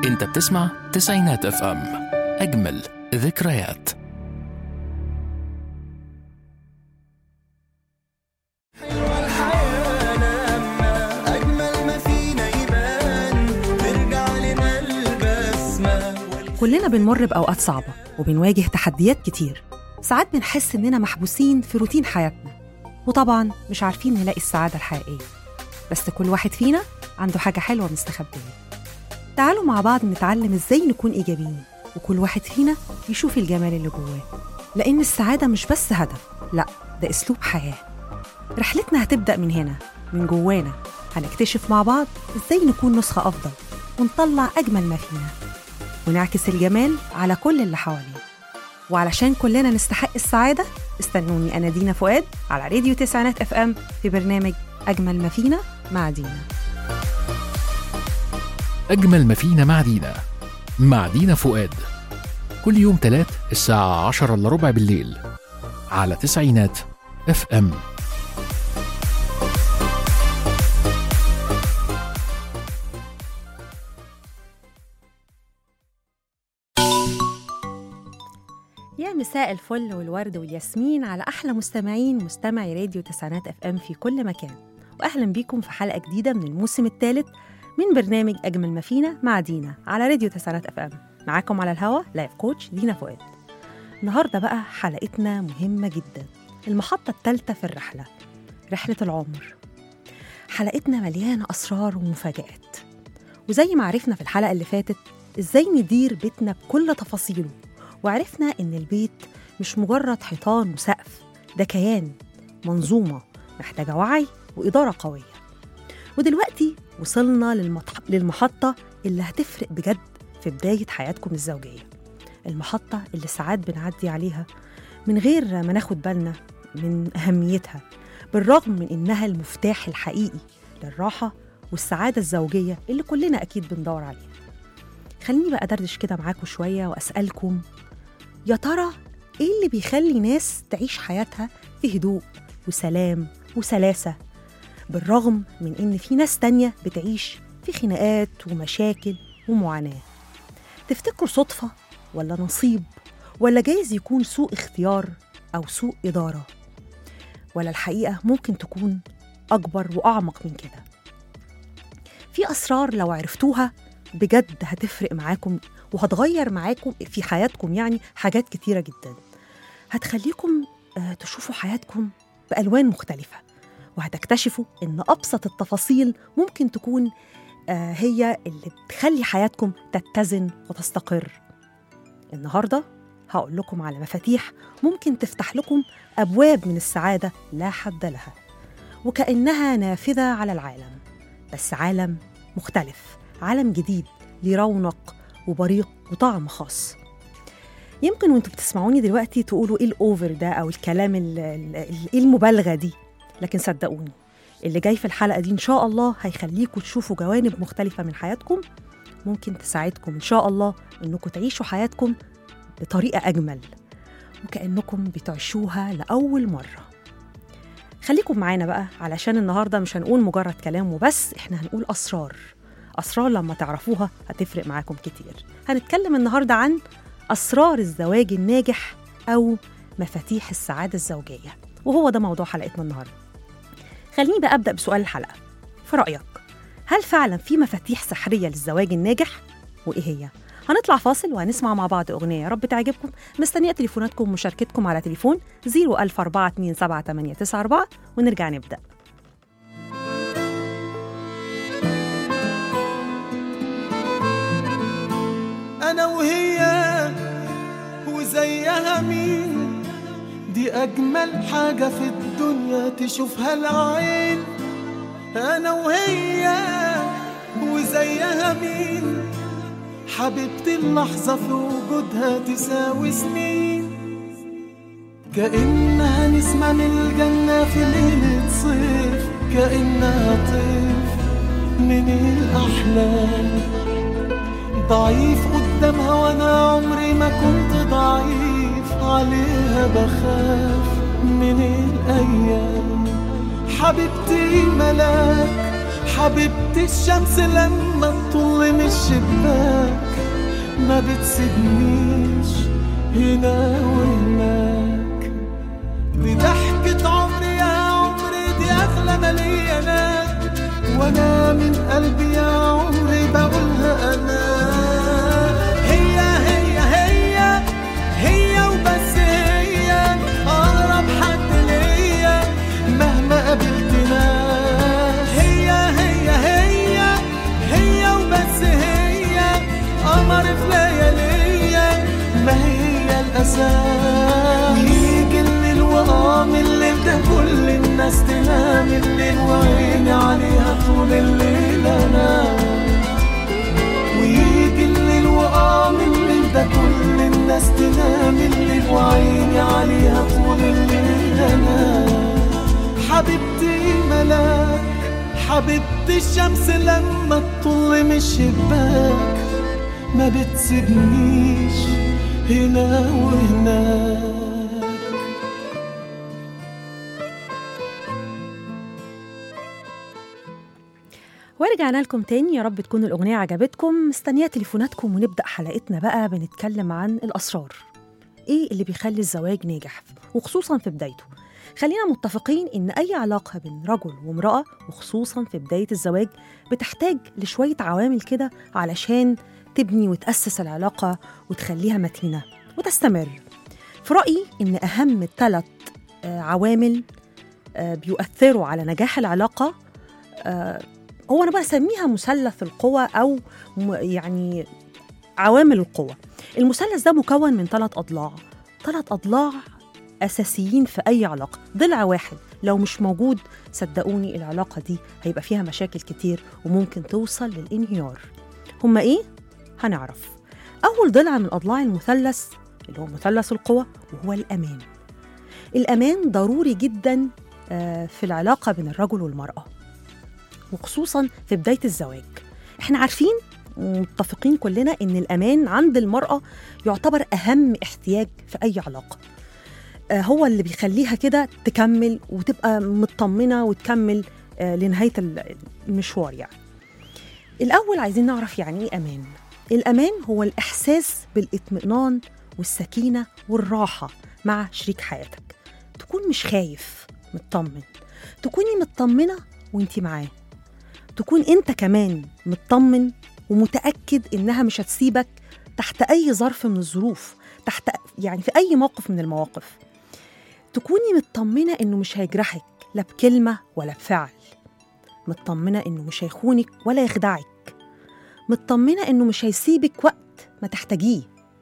انت بتسمع تسعينات اف ام، اجمل ذكريات. كلنا بنمر بأوقات صعبة وبنواجه تحديات كتير. ساعات بنحس إننا محبوسين في روتين حياتنا، وطبعاً مش عارفين نلاقي السعادة الحقيقية. بس كل واحد فينا عنده حاجة حلوة مستخبية. تعالوا مع بعض نتعلم إزاي نكون إيجابيين، وكل واحد فينا يشوف الجمال اللي جواه، لأن السعادة مش بس هدف، لأ ده أسلوب حياة. رحلتنا هتبدأ من هنا، من جوانا. هنكتشف مع بعض إزاي نكون نسخة أفضل ونطلع أجمل ما فينا، ونعكس الجمال على كل اللي حوالينا. وعلشان كلنا نستحق السعادة، استنوني أنا دينا فؤاد على راديو تسعينات اف ام في برنامج أجمل ما فينا مع دينا. أجمل ما فينا مع دينا فؤاد، كل يوم تلات الساعة 10:15 بالليل على تسعينات اف ام. يا مساء الفل والورد والياسمين على أحلى مستمعي راديو تسعينات اف ام في كل مكان، وأهلا بيكم في حلقة جديدة من الموسم الثالث من برنامج أجمل ما فينا مع دينا على راديو تسعينات اف ام. معاكم على الهوا لايف كوتش دينا فؤاد. النهاردة بقى حلقتنا مهمة جدا، المحطة الثالثة في رحلة العمر. حلقتنا مليانة أسرار ومفاجآت، وزي ما عرفنا في الحلقة اللي فاتت إزاي ندير بيتنا بكل تفاصيله، وعرفنا إن البيت مش مجرد حيطان وسقف، ده كيان، منظومة محتاجة وعي وإدارة قوية. ودلوقتي وصلنا للمحطة اللي هتفرق بجد في بداية حياتكم الزوجية، المحطة اللي ساعات بنعدي عليها من غير ما ناخد بالنا من أهميتها، بالرغم من إنها المفتاح الحقيقي للراحة والسعادة الزوجية اللي كلنا أكيد بندور عليها. خليني بقى أدردش كده معاكم شوية وأسألكم، يا ترى إيه اللي بيخلي ناس تعيش حياتها في هدوء وسلام وسلاسة، بالرغم من إن في ناس تانية بتعيش في خناقات ومشاكل ومعاناة؟ تفتكروا صدفة ولا نصيب، ولا جايز يكون سوء اختيار أو سوء إدارة، ولا الحقيقة ممكن تكون أكبر وأعمق من كده؟ في أسرار لو عرفتوها بجد هتفرق معاكم وهتغير معاكم في حياتكم، يعني حاجات كتيرة جدا هتخليكم تشوفوا حياتكم بألوان مختلفة، وهتكتشفوا إن أبسط التفاصيل ممكن تكون هي اللي بتخلي حياتكم تتزن وتستقر. النهاردة هقول لكم على مفاتيح ممكن تفتح لكم أبواب من السعادة لا حد لها، وكأنها نافذة على العالم، بس عالم مختلف، عالم جديد ليه رونق وبريق وطعم خاص. يمكن وانتوا بتسمعوني دلوقتي تقولوا ايه الأوفر ده أو الكلام ايه المبالغة دي، لكن صدقوني اللي جاي في الحلقة دي إن شاء الله هيخليكم تشوفوا جوانب مختلفة من حياتكم، ممكن تساعدكم إن شاء الله إنكم تعيشوا حياتكم بطريقة أجمل وكأنكم بتعيشوها لأول مرة. خليكم معانا بقى، علشان النهاردة مش هنقول مجرد كلام وبس، إحنا هنقول أسرار لما تعرفوها هتفرق معاكم كتير. هنتكلم النهاردة عن أسرار الزواج الناجح أو مفاتيح السعادة الزوجية، وهو ده موضوع حلقتنا النهاردة. خليني بقى أبدأ بسؤال الحلقة، في رأيك هل فعلا في مفاتيح سحرية للزواج الناجح؟ وإيه هي؟ هنطلع فاصل وهنسمع مع بعض أغنية يا رب تعجبكم. مستنية تليفوناتكم ومشاركتكم على تليفون 014278994 ونرجع نبدأ. أنا وهي وزيها مين، دي أجمل حاجة في الدنيا تشوفها العين. أنا وهي وزيها مين، حبيبتي اللحظة في وجودها تساوي سنين. كأنها نسمة من الجنة في ليلة صيف، كأنها طيف من الأحلام. ضعيف قدامها وأنا عمري ما كنت ضعيف، عليها بخاف من الأيام. حبيبتي ملاك حبيبتي الشمس لما تطل من الشباك ما بتسيبنيش هنا وهناك. دي ضحكة عمري يا عمري، دي أغلى ما ليا أنا، وأنا من قلبي يا عمري بقولها أنا. هي هي هي هي وبس، هي أقرب حد ليا مهما قابلت ناس. هي هي هي هي وبس، هي قمر في لياليا ما هي الأساس. ويجي الليل وقام الليل ده كل الناس تنام الليل وعيني عليها طول الليل أنا. ويجي الليل وقام الليل ده كل الناس تنام الليل وعيني عليها طول الليل أنا. حبيبتي ملاك، حبيبتي الشمس لما تطل من الشباك ما بتسيبنيش هنا وهناك. ورجعنا لكم تاني، يا رب تكون الأغنية عجبتكم. مستنية تليفوناتكم ونبدأ حلقتنا بقى بنتكلم عن الأسرار. إيه اللي بيخلي الزواج ناجح وخصوصا في بدايته؟ خلينا متفقين إن أي علاقة بين رجل وامرأة وخصوصا في بداية الزواج بتحتاج لشوية عوامل كده علشان تبني وتأسس العلاقة وتخليها متينة وتستمر. في رأيي إن أهم 3 عوامل بيؤثروا على نجاح العلاقة هو أنا بسميها مثلث القوى أو يعني عوامل القوة. المثلث ده مكون من 3 أضلاع، 3 أضلاع أساسيين في أي علاقة. ضلع واحد لو مش موجود صدقوني العلاقة دي هيبقى فيها مشاكل كتير وممكن توصل للانهيار. هما إيه؟ هنعرف. أول ضلع من أضلاع المثلث اللي هو مثلث القوة وهو الأمان. الأمان ضروري جدا في العلاقة بين الرجل والمرأة وخصوصا في بداية الزواج. احنا عارفين ومتفقين كلنا ان الأمان عند المرأة يعتبر أهم احتياج في أي علاقة. هو اللي بيخليها كده تكمل وتبقى مطمنة وتكمل لنهاية المشوار. يعني الأول عايزين نعرف يعني إيه أمان. الأمان هو الإحساس بالإطمئنان والسكينة والراحة مع شريك حياتك. تكون مش خايف، مطمن، تكوني مطمنة وانتي معاه، تكون انت كمان مطمن ومتأكد إنها مش هتسيبك تحت أي ظرف من الظروف، تحت يعني في أي موقف من المواقف. تكوني مطمنة إنه مش هيجرحك لا بكلمة ولا بفعل، مطمنة إنه مش هيخونك ولا يخدعك، مطمنة إنه مش هيسيبك وقت ما تحتاجيه.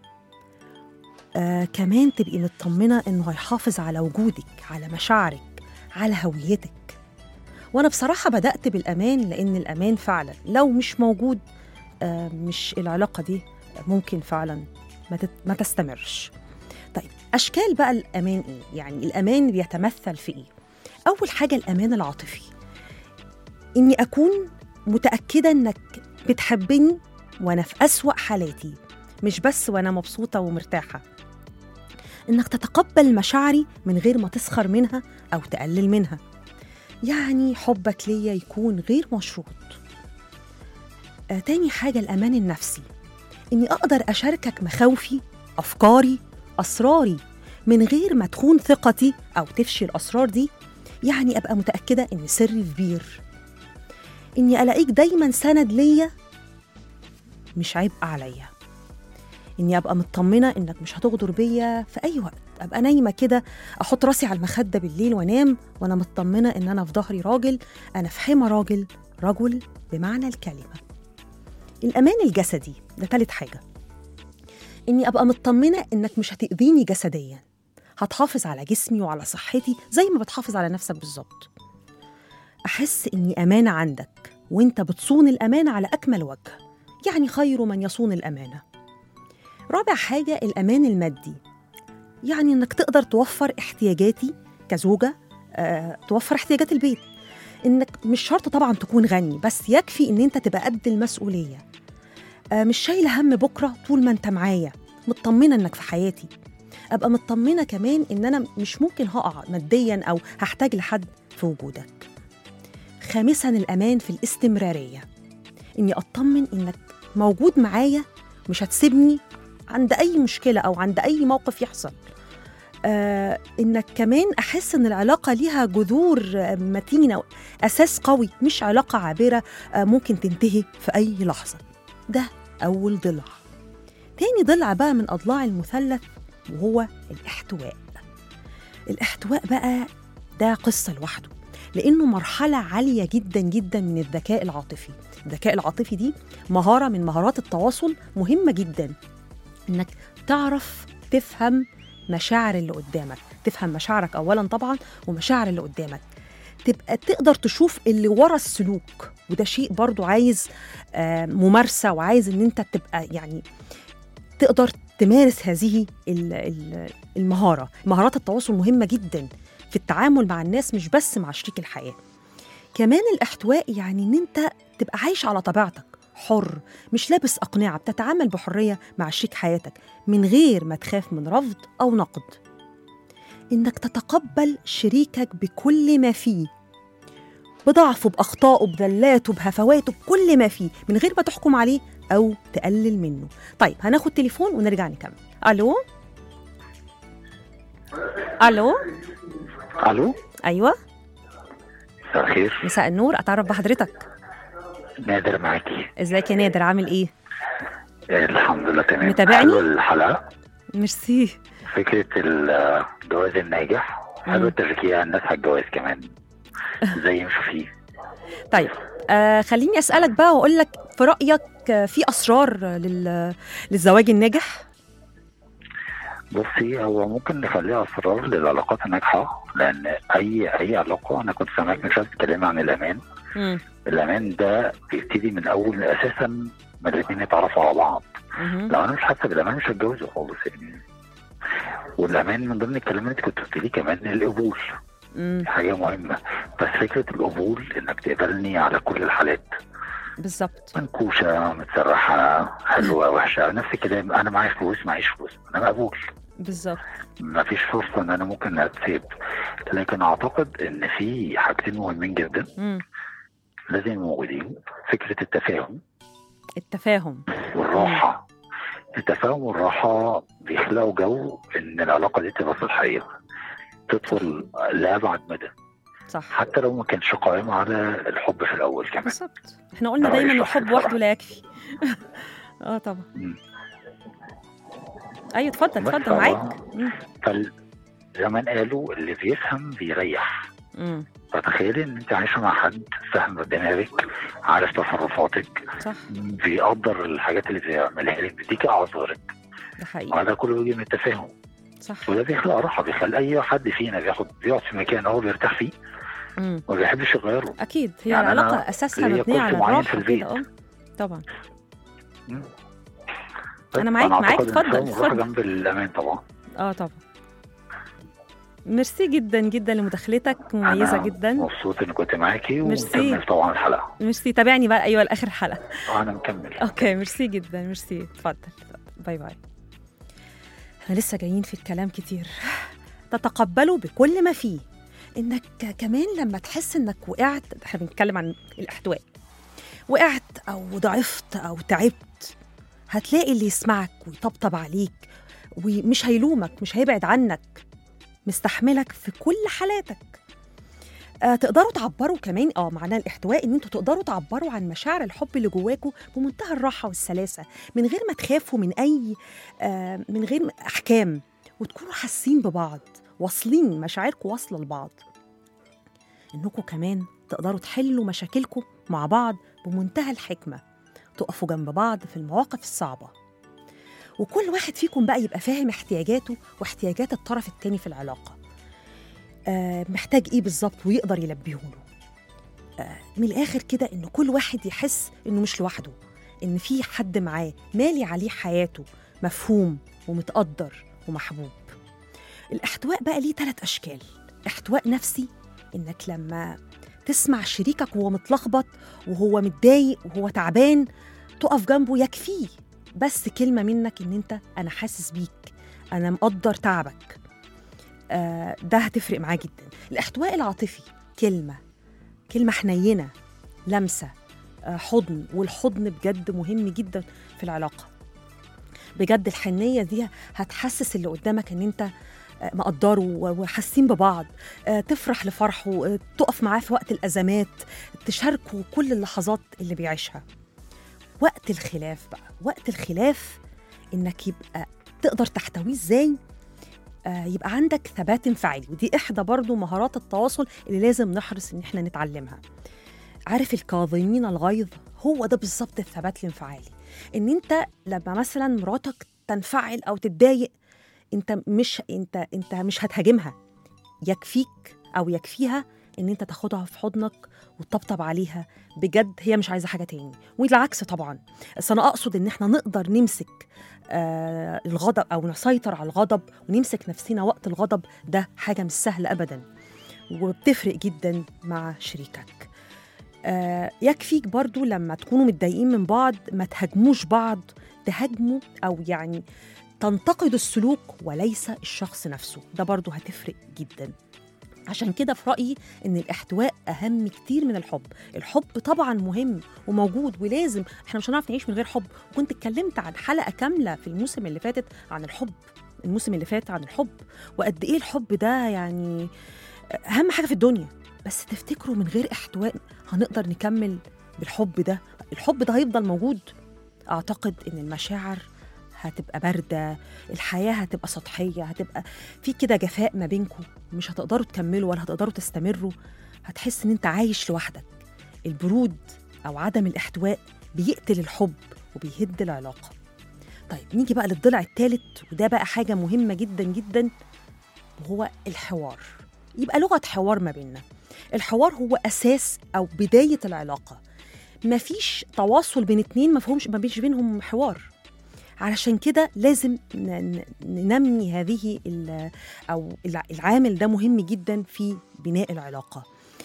كمان تبقي مطمنة إنه هيحافظ على وجودك، على مشاعرك، على هويتك. وأنا بصراحة بدأت بالأمان لأن الأمان فعلا لو مش موجود مش العلاقة دي ممكن فعلا ما تستمرش. طيب أشكال بقى الأمان إيه؟ يعني الأمان بيتمثل في إيه؟ أول حاجة الأمان العاطفي، إني أكون متأكدة إنك بتحبني وأنا في أسوأ حالاتي، مش بس وأنا مبسوطة ومرتاحة. إنك تتقبل مشاعري من غير ما تسخر منها أو تقلل منها. يعني حبك ليا يكون غير مشروط. تاني حاجة الأمان النفسي، إني أقدر أشاركك مخاوفي، أفكاري، أسراري من غير ما تخون ثقتي أو تفشي الأسرار دي. يعني أبقى متأكدة إن سري كبير، إني ألاقيك دايماً سند ليا مش عبء عليا. إني أبقى مطمنة إنك مش هتغدر بيا في أي وقت. أبقى نايمة كده أحط راسي على المخدة بالليل وأنام وأنا مطمنة إن أنا في ظهري راجل، أنا في حمى راجل، رجل بمعنى الكلمة. الأمان الجسدي ده ثالث حاجة، إني أبقى مطمنة إنك مش هتأذيني جسدياً، هتحافظ على جسمي وعلى صحتي زي ما بتحافظ على نفسك بالظبط. أحس إني أمانة عندك وإنت بتصون الأمانة على أكمل وجه، يعني خير من يصون الأمانة. رابع حاجة الأمان المادي، يعني إنك تقدر توفر احتياجاتي كزوجة، توفر احتياجات البيت. إنك مش شرط طبعاً تكون غني، بس يكفي إن أنت تبقى قد المسؤولية، مش شايلة هم بكرة طول ما أنت معايا، مطمنة إنك في حياتي. أبقى مطمنة كمان إن أنا مش ممكن هقع مادياً أو هحتاج لحد في وجودك. خامساً الأمان في الاستمرارية، إني أطمن إنك موجود معايا، مش هتسيبني عند أي مشكلة أو عند أي موقف يحصل. إنك كمان أحس إن العلاقة ليها جذور متينة، أساس قوي، مش علاقة عابرة ممكن تنتهي في أي لحظة. ده أول ضلع. تاني ضلع بقى من أضلاع المثلث وهو الاحتواء. الاحتواء بقى ده قصة لوحده، لأنه مرحلة عالية جدا جدا من الذكاء العاطفي. الذكاء العاطفي دي مهارة من مهارات التواصل مهمة جدا، إنك تعرف تفهم مشاعر اللي قدامك، تفهم مشاعرك أولا طبعا ومشاعر اللي قدامك، تبقى تقدر تشوف اللي ورا السلوك. وده شيء برضو عايز ممارسة، وعايز إن أنت تبقى يعني تقدر تمارس هذه المهارة. مهارات التواصل مهمة جدا في التعامل مع الناس، مش بس مع شريك الحياة. كمان الاحتواء يعني إن أنت تبقى عايش على طبيعتك، حر، مش لابس أقنعة، بتتعامل بحرية مع شريك حياتك من غير ما تخاف من رفض أو نقد. إنك تتقبل شريكك بكل ما فيه، بضعفه، بأخطائه، بذلاته، بهفواته، بكل ما فيه، من غير ما تحكم عليه أو تقلل منه. طيب هناخد تليفون ونرجع نكمل. ألو. ألو. الو. أيوة. مساء الخير. مساء النور، أتعرف بحضرتك؟ نادر معاكي. ازيك يا نادر، عامل ايه؟ الحمد لله تمام. متابعني؟ حلو الحلقة، ميرسي. فكرة الجواز الناجح، حلو التشجيع الناس على الجواز كمان زي يمشوا فيه. طيب خليني أسألك بقى وأقول لك في رأيك في أسرار للزواج الناجح؟ بصي، هو ممكن نخليها أسرار للعلاقات الناجحة، لأن أي علاقة، أنا كنت سامعك من شوية بتتكلمي عن الأمان. الأمان ده بيبتدي من أول أساسا ما الاتنين يتعرفوا على بعض. لو أنا مش حاسة بالأمان مش هتجوزه خالص يعني. والأمان من ضمن الكلام اللي أنت كنت بتقوليه كمان القبول، حاجة مهمة. بس فكرة القبول إنك تقبلني على كل الحالات، بالظبط، منكوشة، متسرحة، حلوة، وحشة، نفس الكلام. أنا معايا فلوس معيش فلوس، أنا مقبول. بالظبط، مفيش فرصة إن أنا ممكن أتسيب. لكن أعتقد إن في حاجتين مهمين جدا لازم موجودين. فكرة التفاهم والراحة. التفاهم والراحة بيخلقوا جو إن العلاقة دي تبقى صحية، تدخل لأبعد مدى. صح. حتى لو ما كانش قائم على الحب في الأول كمان. بالظبط، احنا قلنا دايما الحب وحده لا يكفي. طبعا. ايوه اتفضل معاك. فزمان قالوا اللي بيفهم بيريح. فتخيلي ان انت عايشه مع حد فاهم دماغك، عارف تصرفاتك، صح، بيقدر الحاجات اللي بيعملها لك، بيديك اعذارك. ده حقيقي. وهذا كله بيجي من التفاهم. صح. وده بيخلق راحه، بيخلي اي حد فينا بيقعد في مكان هو بيرتاح فيه وما بيحبش يغيره. اكيد هي يعني العلاقه اساسها مبنيه على الراحه كده. طبعا. انا معاك اتفضل. جنب الامان طبعا. طبعا. ميرسي جدا جدا لمداخلتك، مميزه جدا. مبسوط اني كنت معاكي ومكمل طبعا الحلقه. ميرسي، تابعني بقى ايوه لاخر الحلقه. انا مكمل. اوكي ميرسي جدا، ميرسي. اتفضل. باي باي. احنا لسه جايين في الكلام كتير. تتقبلوا بكل ما فيه. انك كمان لما تحس انك وقعت، احنا بنتكلم عن الاحتواء، وقعت او ضعفت او تعبت، هتلاقي اللي يسمعك ويطبطب عليك ومش هيلومك، مش هيبعد عنك، مستحملك في كل حالاتك. تقدروا تعبروا كمان معناه الاحتواء ان انتوا تقدروا تعبروا عن مشاعر الحب اللي جواكوا بمنتهى الراحه والسلاسه، من غير ما تخافوا من اي من غير احكام، وتكونوا حاسين ببعض، واصلين، مشاعركم واصله لبعض. انكم كمان تقدروا تحلوا مشاكلكم مع بعض بمنتهى الحكمه، تقفوا جنب بعض في المواقف الصعبه، وكل واحد فيكم بقى يبقى فاهم احتياجاته واحتياجات الطرف التاني في العلاقه، محتاج ايه بالظبط ويقدر يلبيه له. من الاخر كده ان كل واحد يحس انه مش لوحده، ان في حد معاه مالي عليه حياته، مفهوم ومتقدر ومحبوب. الاحتواء بقى ليه 3 أشكال. احتواء نفسي، انك لما تسمع شريكك وهو متلخبط وهو متضايق وهو تعبان، تقف جنبه، يكفيه بس كلمة منك ان انا حاسس بيك، انا مقدر تعبك. ده هتفرق معاه جدا. الاحتواء العاطفي، كلمة، كلمة حنينة، لمسة، حضن. والحضن بجد مهم جدا في العلاقة. بجد الحنية دي هتحسس اللي قدامك ان انت مقدره وحاسين ببعض، تفرح لفرحه، تقف معاه في وقت الأزمات، تشاركه كل اللحظات اللي بيعيشها. وقت الخلاف بقى، وقت الخلاف إنك يبقى تقدر تحتويه إزاي؟ يبقى عندك ثبات انفعالي، ودي إحدى برضو مهارات التواصل اللي لازم نحرص إن احنا نتعلمها. عارف الكاظمين الغيظ؟ هو ده بالظبط الثبات الانفعالي. إن أنت لما مثلا مراتك تنفعل أو تتضايق، انت مش هتهاجمها، يكفيك او يكفيها ان انت تاخدها في حضنك وتطبطب عليها. بجد هي مش عايزه حاجه تاني، والعكس طبعا. بس انا اقصد ان احنا نقدر نمسك الغضب او نسيطر على الغضب ونمسك نفسنا وقت الغضب. ده حاجه مش سهله ابدا، وبتفرق جدا مع شريكك. يكفيك برضو لما تكونوا متضايقين من بعض ما تهاجموش بعض، تهاجموا او يعني تنتقد السلوك وليس الشخص نفسه. ده برضو هتفرق جدا. عشان كده في رأيي إن الاحتواء أهم كتير من الحب. الحب طبعا مهم وموجود ولازم، احنا مش هنعرف نعيش من غير حب. وكنت اتكلمت عن حلقة كاملة في الموسم اللي فاتت عن الحب، الموسم اللي فات عن الحب، وقد إيه الحب ده يعني أهم حاجة في الدنيا. بس تفتكروا من غير احتواء هنقدر نكمل بالحب ده؟ الحب ده هيفضل موجود؟ أعتقد إن المشاعر هتبقى باردة، الحياة هتبقى سطحية، هتبقى في كده جفاء ما بينكم، مش هتقدروا تكملوا ولا هتقدروا تستمروا. هتحس إن أنت عايش لوحدك. البرود أو عدم الاحتواء بيقتل الحب وبيهد العلاقة. طيب نيجي بقى للضلع الثالث، وده بقى حاجة مهمة جدا جدا، وهو الحوار. يبقى لغة حوار ما بيننا. الحوار هو أساس أو بداية العلاقة. مفيش تواصل بين اتنين ما فيش بينهم حوار. علشان كده لازم ننمي هذه أو العامل ده مهم جدا في بناء العلاقة.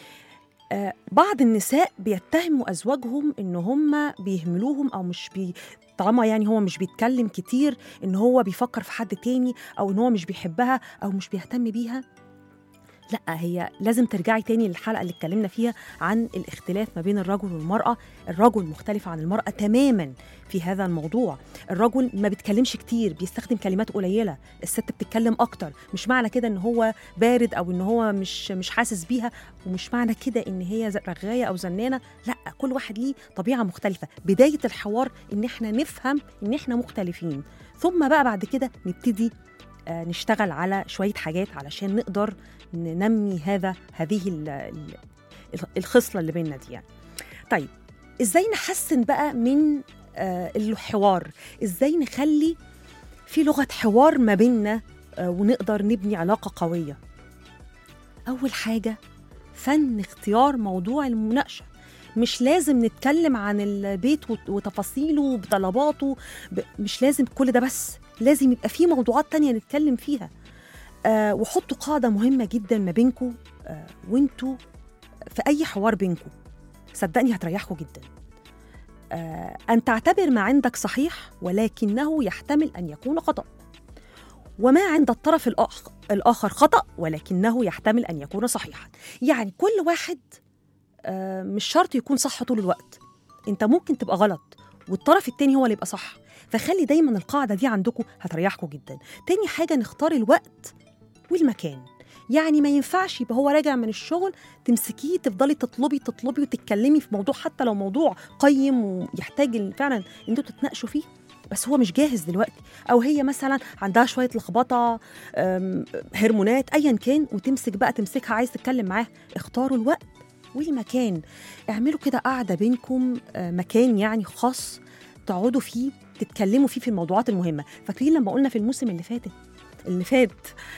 بعض النساء بيتهموا أزواجهم إن هم بيهملوهم أو طالما يعني هو مش بيتكلم كتير، إن هو بيفكر في حد تاني، أو إن هو مش بيحبها أو مش بيهتم بيها. لا، هي لازم ترجعي تاني للحلقة اللي اتكلمنا فيها عن الاختلاف ما بين الرجل والمرأة. الرجل مختلف عن المرأة تماما في هذا الموضوع. الرجل ما بيتكلمش كتير، بيستخدم كلمات قليلة. الست بتتكلم أكتر. مش معنى كده إن هو بارد أو إن هو مش حاسس بيها، ومش معنى كده إن هي رغاية أو زنانة. لا، كل واحد ليه طبيعة مختلفة. بداية الحوار إن احنا نفهم إن احنا مختلفين، ثم بقى بعد كده نبتدي نشتغل على شوية حاجات علشان نقدر ننمي هذه الخصلة اللي بيننا دي يعني. طيب إزاي نحسن بقى من الحوار؟ إزاي نخلي في لغة حوار ما بيننا ونقدر نبني علاقة قوية؟ أول حاجة فن اختيار موضوع المناقشة. مش لازم نتكلم عن البيت وتفاصيله وطلباته، مش لازم كل ده، بس لازم يبقى في موضوعات تانية نتكلم فيها. وحطوا قاعدة مهمة جدا ما بينكم وانتوا في أي حوار بينكم، صدقني هتريحكم جدا. أن تعتبر ما عندك صحيح ولكنه يحتمل أن يكون خطأ، وما عند الطرف الآخر خطأ ولكنه يحتمل أن يكون صحيحا. يعني كل واحد مش شرط يكون صح طول الوقت. انت ممكن تبقى غلط والطرف التاني هو اللي يبقى صح. فخلي دايما القاعدة دي عندكم، هتريحكم جدا. تاني حاجة نختار الوقت والمكان. يعني ما ينفعش يبقى هو راجع من الشغل تمسكيه تفضلي تطلبي وتتكلمي في موضوع، حتى لو موضوع قيم ويحتاج فعلا ان انتوا تتناقشوا فيه، بس هو مش جاهز دلوقتي، او هي مثلا عندها شويه لخبطه، هرمونات، ايا كان، تمسكها عايز تتكلم معاه. اختاروا الوقت والمكان. اعملوا كده قاعده بينكم، مكان يعني خاص تقعدوا فيه تتكلموا فيه في الموضوعات المهمه. فاكرين لما قلنا في الموسم اللي فات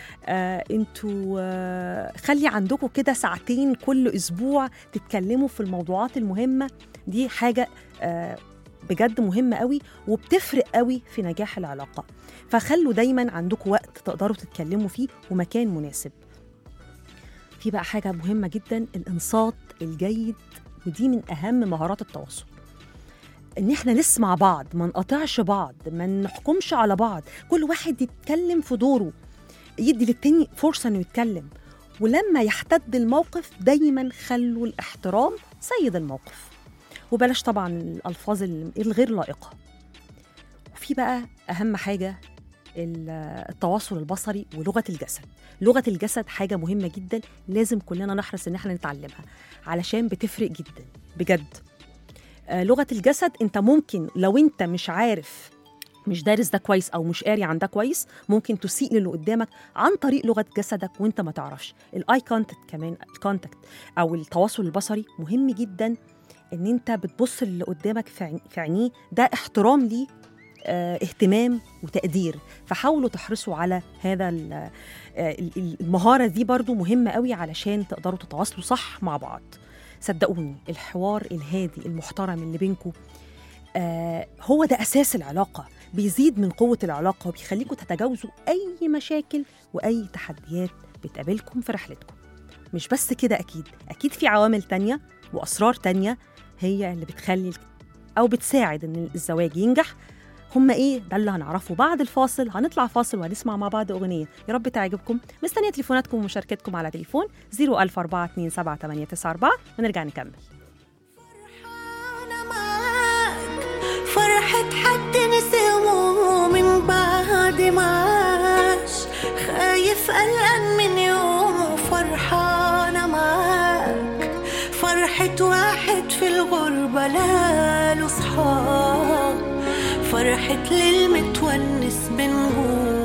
انتوا خلي عندكم كده ساعتين كل اسبوع تتكلموا في الموضوعات المهمه دي. حاجه بجد مهمه قوي وبتفرق قوي في نجاح العلاقه. فخلوا دايما عندكم وقت تقدروا تتكلموا فيه ومكان مناسب. في بقى حاجه مهمه جدا، الانصات الجيد، ودي من اهم مهارات التواصل. ان احنا نسمع بعض، ما نقاطعش بعض، ما نحكمش على بعض، كل واحد يتكلم في دوره، يدي للتاني فرصه انه يتكلم. ولما يحتد الموقف دايما خلوا الاحترام سيد الموقف، وبلاش طبعا الألفاظ الغير لائقة. وفي بقى أهم حاجة التواصل البصري ولغة الجسد. لغة الجسد حاجة مهمة جدا، لازم كلنا نحرص إن احنا نتعلمها علشان بتفرق جدا بجد. لغة الجسد انت ممكن لو انت مش عارف، مش دارس ده كويس أو مش قاري عن ده كويس، ممكن تسيء للي قدامك عن طريق لغة جسدك وانت ما تعرفش. الاي كونتاكت كمان، الكونتاكت أو التواصل البصري مهم جدا، ان انت بتبص للي قدامك في عينيه، ده احترام ليه، اهتمام وتقدير. فحاولوا تحرصوا على هذا المهارة دي، برضو مهمة قوي علشان تقدروا تتواصلوا صح مع بعض. صدقوني الحوار الهادي المحترم اللي بينكم هو ده أساس العلاقة، بيزيد من قوة العلاقة وبيخليكم تتجاوزوا أي مشاكل وأي تحديات بتقابلكم في رحلتكم. مش بس كده، أكيد في عوامل تانية وأسرار تانية هي اللي بتخلي أو بتساعد إن الزواج ينجح. هم إيه؟ ده اللي هنعرفه بعد الفاصل. هنطلع فاصل وهنسمع مع بعض أغنية يا رب تعجبكم. مستنية تليفوناتكم ومشاركتكم على تليفون 014277894 ونرجع نكمل. فرحة حد نسمه من بعد ما عاش، خايف قلقان من يوم فرحانة معاك. فرحة واحد في الغربة لاله صحاب، فرحة للمتونس بنجوم.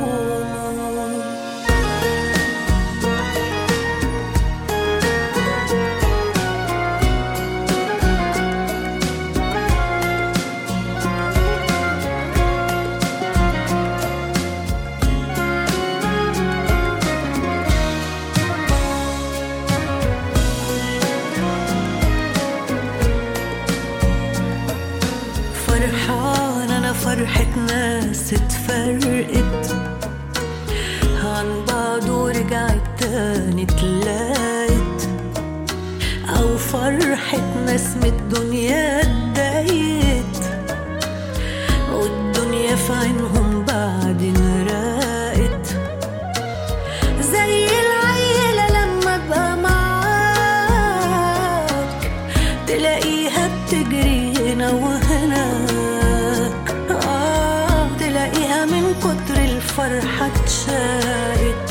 فرحة ناس اتفرقت عن بعض ورجعت تاني تلاقت، أو فرحة ناس من الدنيا اتضايقت والدنيا في عينهم بعدين راقت. زي العيلة لما ابقى معاك تلاقيها بتجري هنا وهناك، من كتر الفرحة اتشاقت.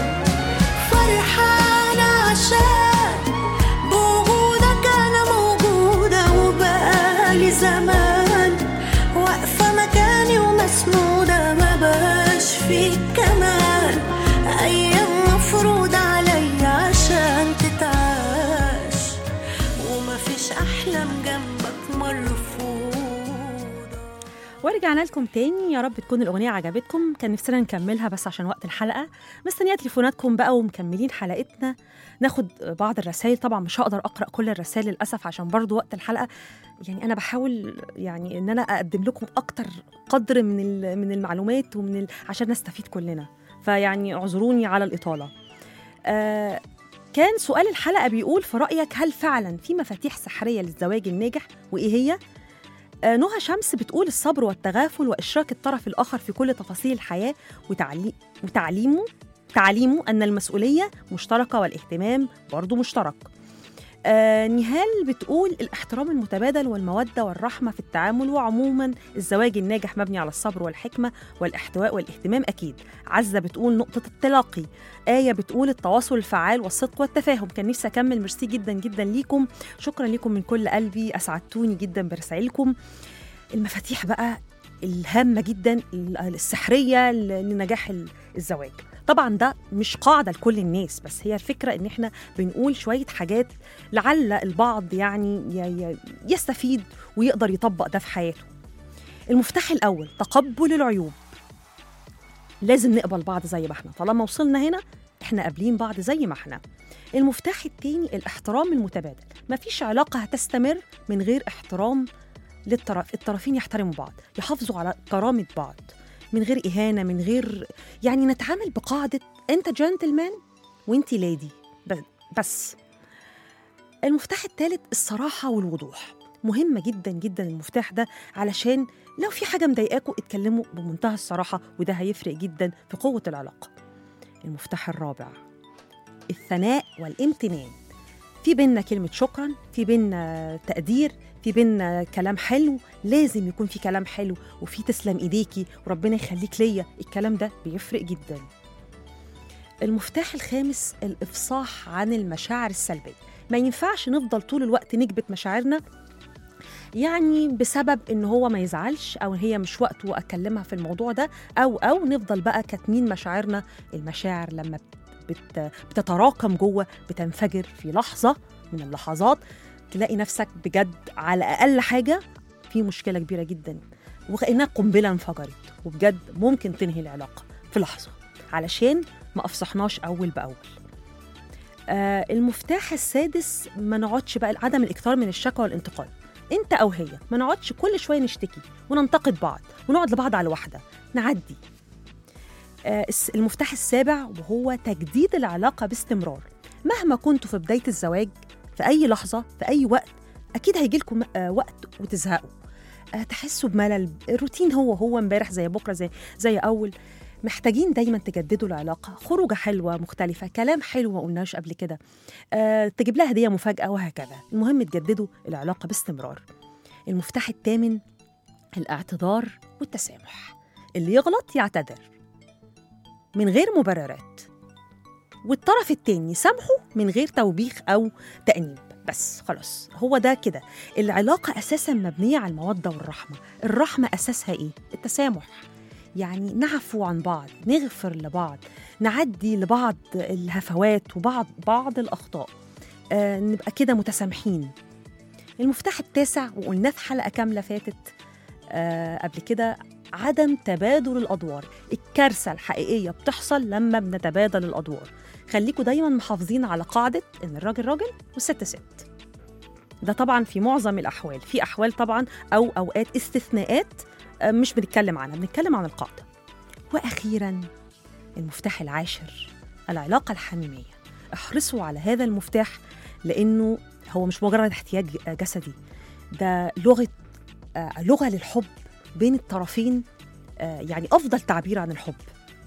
فرحانة عشان بوجودك أنا موجودة، وبقالي زمان واقفة مكاني ومسنودة، ما بقاش فيك كمان أيام مفروض عليا عشان تتعاش، ومفيش أحلام جنبك مرفوض. ورجعنا لكم تاني. يا رب تكون الأغنية عجبتكم، كان نفسنا نكملها بس عشان وقت الحلقة. مستنية تليفوناتكم بقى ومكملين حلقتنا. ناخد بعض الرسائل، طبعا مش هقدر أقرأ كل الرسائل للأسف عشان برضو وقت الحلقة. يعني أنا بحاول يعني إن أنا أقدم لكم أكتر قدر من المعلومات عشان نستفيد كلنا، فيعني اعذروني على الإطالة. كان سؤال الحلقة بيقول في رأيك هل فعلا في مفاتيح سحرية للزواج الناجح، وإيه هي؟ نهى شمس بتقول الصبر والتغافل وإشراك الطرف الآخر في كل تفاصيل الحياة وتعليمه أن المسؤولية مشتركة والاهتمام برضو مشترك. نهال بتقول الاحترام المتبادل والمودة والرحمة في التعامل، وعموما الزواج الناجح مبني على الصبر والحكمة والاحتواء والاهتمام أكيد. عزة بتقول نقطة التلاقي. آية بتقول التواصل الفعال والصدق والتفاهم. كان نفسي أكمل، ميرسي جدا جدا ليكم، شكرا ليكم من كل قلبي، أسعدتوني جدا برسائلكم. المفاتيح بقى الهامة جدا السحرية لنجاح الزواج، طبعا ده مش قاعدة لكل الناس، بس هي الفكرة ان احنا بنقول شوية حاجات لعل البعض يعني يستفيد ويقدر يطبق ده في حياته. المفتاح الأول تقبل العيوب، لازم نقبل بعض زي ما احنا، طالما وصلنا هنا احنا قابلين بعض زي ما احنا. المفتاح التاني الاحترام المتبادل، مفيش علاقة هتستمر من غير احترام الطرفين يحترموا بعض، يحافظوا على كرامة بعض من غير إهانة، من غير يعني نتعامل بقاعدة أنت جنتلمان وأنت ليدي بس. المفتاح الثالث الصراحة والوضوح، مهمة جدا جدا المفتاح ده، علشان لو في حاجة مضايقاكوا اتكلموا بمنتهى الصراحة، وده هيفرق جدا في قوة العلاقة. المفتاح الرابع الثناء والامتنان. في بينا كلمة شكرا، في بينا تقدير، في بينا كلام حلو. لازم يكون في كلام حلو وفي تسلم إيديكي وربنا يخليك ليا. الكلام ده بيفرق جدا. المفتاح الخامس الإفصاح عن المشاعر السلبية. ما ينفعش نفضل طول الوقت نكبت مشاعرنا، يعني بسبب إن هو ما يزعلش أو هي مش وقته أكلمها في الموضوع ده، أو نفضل بقى كاتمين مشاعرنا. المشاعر لما بتتراكم جوه بتنفجر في لحظة من اللحظات، تلاقي نفسك بجد على أقل حاجة في مشكلة كبيرة جدا، وكأنها قنبلة انفجرت، وبجد ممكن تنهي العلاقة في لحظة علشان ما أفصحناش أول بأول. المفتاح السادس ما نقعدش بقى عدم الإكثار من الشكوى والانتقاد. أنت أو هي ما نقعدش كل شوية نشتكي وننتقد بعض ونقعد لبعض على واحدة، نعدي. المفتاح السابع وهو تجديد العلاقة باستمرار. مهما كنتوا في بداية الزواج، في أي لحظة في أي وقت أكيد هيجيلكم وقت وتزهقوا، تحسوا بملل. الروتين هو امبارح زي بكرة زي أول. محتاجين دايما تجددوا العلاقة، خروجة حلوة مختلفة، كلام حلو ما قلناش قبل كده، تجيب لها هدية مفاجأة وهكذا. المهم تجددوا العلاقة باستمرار. المفتاح الثامن الاعتذار والتسامح. اللي يغلط يعتذر من غير مبررات، والطرف التاني سامحه من غير توبيخ أو تأنيب. بس خلاص، هو ده كده. العلاقة أساساً مبنية على المودة والرحمة. الرحمة أساسها إيه؟ التسامح. يعني نعفو عن بعض، نغفر لبعض، نعدي لبعض الهفوات وبعض الأخطاء، نبقى كده متسامحين. المفتاح التاسع وقلناه في حلقة كاملة فاتت قبل كده، عدم تبادل الأدوار. الكارثة الحقيقية بتحصل لما بنتبادل الأدوار. خليكوا دايما محافظين على قاعدة إن الراجل راجل والست ست. ده طبعا في معظم الأحوال، في أحوال طبعا أو أوقات استثناءات مش بنتكلم عنها، بنتكلم عن القاعدة. وأخيرا المفتاح العاشر العلاقة الحميمية. احرصوا على هذا المفتاح، لأنه هو مش مجرد احتياج جسدي، ده لغة للحب بين الطرفين، يعني أفضل تعبير عن الحب،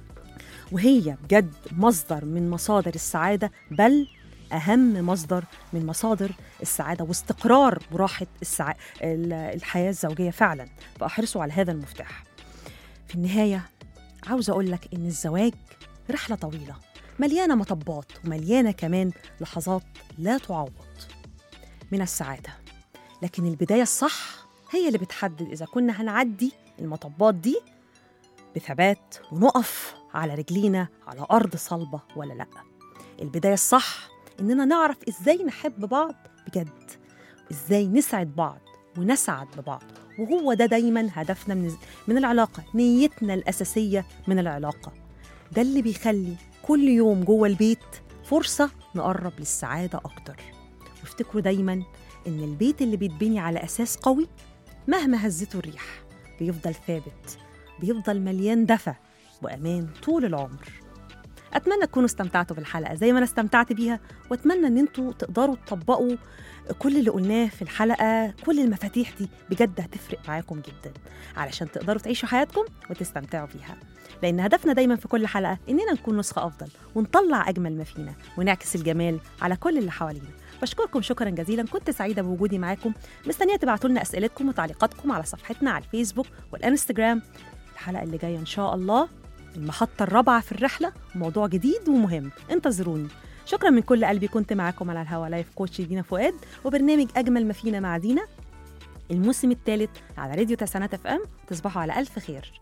وهي بجد مصدر من مصادر السعادة، بل أهم مصدر من مصادر السعادة واستقرار وراحة الحياة الزوجية فعلا. فأحرصوا على هذا المفتاح. في النهاية عاوز أقول لك إن الزواج رحلة طويلة مليانة مطبات ومليانة كمان لحظات لا تعوض من السعادة، لكن البداية الصح هي اللي بتحدد إذا كنا هنعدي المطبات دي بثبات ونقف على رجلينا على أرض صلبة ولا لأ. البداية الصح إننا نعرف إزاي نحب بعض بجد، إزاي نسعد بعض ونسعد ببعض، وهو ده دايما هدفنا من العلاقة، نيتنا الأساسية من العلاقة. ده اللي بيخلي كل يوم جوه البيت فرصة نقرب للسعادة أكتر. وافتكروا دايما إن البيت اللي بيتبني على أساس قوي مهما هزته الريح بيفضل ثابت، بيفضل مليان دفى وأمان طول العمر. أتمنى تكونوا استمتعتوا بالحلقة زي ما أنا استمتعت بيها، وأتمنى أن انتوا تقدروا تطبقوا كل اللي قلناه في الحلقة. كل المفاتيح دي بجد هتفرق معاكم جدا علشان تقدروا تعيشوا حياتكم وتستمتعوا بيها، لأن هدفنا دايما في كل حلقة إننا نكون نسخة أفضل ونطلع أجمل ما فينا ونعكس الجمال على كل اللي حوالينا. بشكركم شكرا جزيلا، كنت سعيدة بوجودي معاكم. مستنية تبعتوا لنا أسئلتكم وتعليقاتكم على صفحتنا على الفيسبوك والإنستجرام. الحلقة اللي جاية إن شاء الله المحطة الرابعة في الرحلة، موضوع جديد ومهم، انتظروني. شكرا من كل قلبي، كنت معاكم على الهوا لايف كوتش دينا فؤاد وبرنامج أجمل ما فينا مع دينا، الموسم الثالث على راديو تسعينات اف ام. تصبحوا على ألف خير.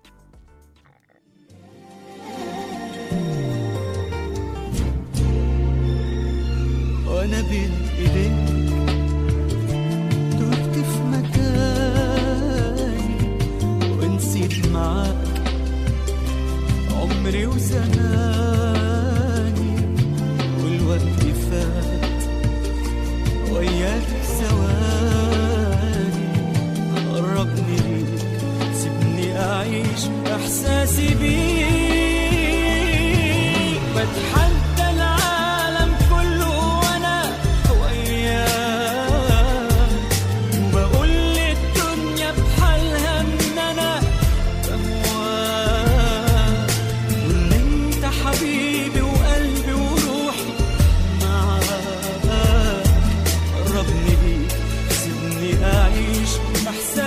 وأنا بين إيديك تهت في مكاني ونسيت معاك عمري وزماني، والوقت فات وياك ثواني. قربني ليك سيبني أعيش إحساسي بيك، بتحدى العالم كله وأنا وياك، وبقول للدنيا بحالها إن أنا بهواك، وإن أنت حبيبي وقلبي وروحي بعيش بحساب